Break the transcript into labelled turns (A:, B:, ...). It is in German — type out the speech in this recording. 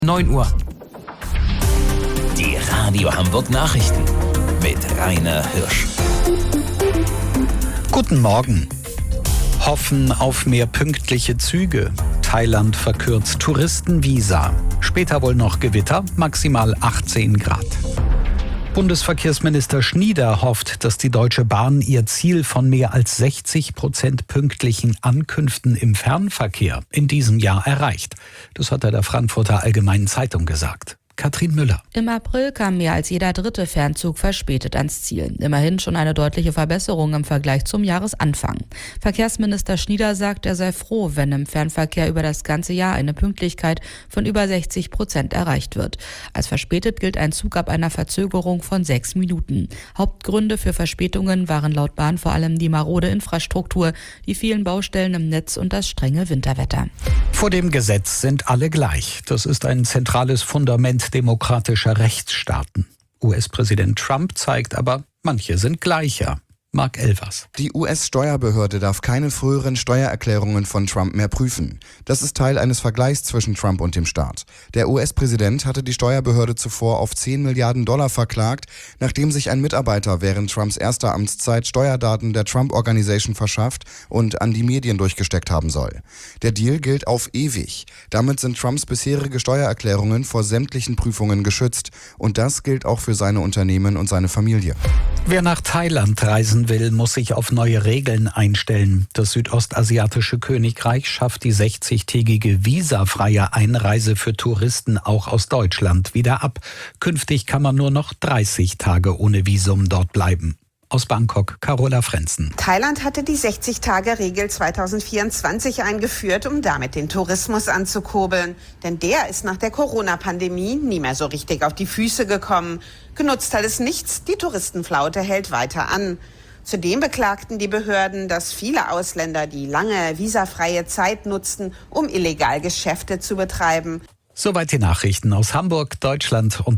A: 9 Uhr. Die Radio Hamburg Nachrichten mit Rainer Hirsch.
B: Guten Morgen. Hoffen auf mehr pünktliche Züge. Thailand verkürzt Touristenvisa. Später wohl noch Gewitter, maximal 18 Grad. Bundesverkehrsminister Schnieder hofft, dass die Deutsche Bahn ihr Ziel von mehr als 60% pünktlichen Ankünften im Fernverkehr in diesem Jahr erreicht. Das hat er der Frankfurter Allgemeinen Zeitung gesagt. Katrin Müller.
C: Im April kam mehr als jeder dritte Fernzug verspätet ans Ziel. Immerhin schon eine deutliche Verbesserung im Vergleich zum Jahresanfang. Verkehrsminister Schnieder sagt, er sei froh, wenn im Fernverkehr über das ganze Jahr eine Pünktlichkeit von über 60% erreicht wird. Als verspätet gilt ein Zug ab einer Verzögerung von 6 Minuten. Hauptgründe für Verspätungen waren laut Bahn vor allem die marode Infrastruktur, die vielen Baustellen im Netz und das strenge Winterwetter.
B: Vor dem Gesetz sind alle gleich. Das ist ein zentrales Fundament demokratischer Rechtsstaaten. US-Präsident Trump zeigt aber, manche sind gleicher. Mark Elvers.
D: Die US-Steuerbehörde darf keine früheren Steuererklärungen von Trump mehr prüfen. Das ist Teil eines Vergleichs zwischen Trump und dem Staat. Der US-Präsident hatte die Steuerbehörde zuvor auf $10 Milliarden verklagt, nachdem sich ein Mitarbeiter während Trumps erster Amtszeit Steuerdaten der Trump Organization verschafft und an die Medien durchgesteckt haben soll. Der Deal gilt auf ewig. Damit sind Trumps bisherige Steuererklärungen vor sämtlichen Prüfungen geschützt. Und das gilt auch für seine Unternehmen und seine Familie.
B: Wer nach Thailand reisen will, muss sich auf neue Regeln einstellen. Das südostasiatische Königreich schafft die 60-tägige visafreie Einreise für Touristen auch aus Deutschland wieder ab. Künftig kann man nur noch 30 Tage ohne Visum dort bleiben. Aus Bangkok, Carola Frenzen.
E: Thailand hatte die 60-Tage-Regel 2024 eingeführt, um damit den Tourismus anzukurbeln. Denn der ist nach der Corona-Pandemie nie mehr so richtig auf die Füße gekommen. Genutzt hat es nichts, die Touristenflaute hält weiter an. Zudem beklagten die Behörden, dass viele Ausländer die lange visafreie Zeit nutzten, um illegal Geschäfte zu betreiben.
B: Soweit die Nachrichten aus Hamburg, Deutschland und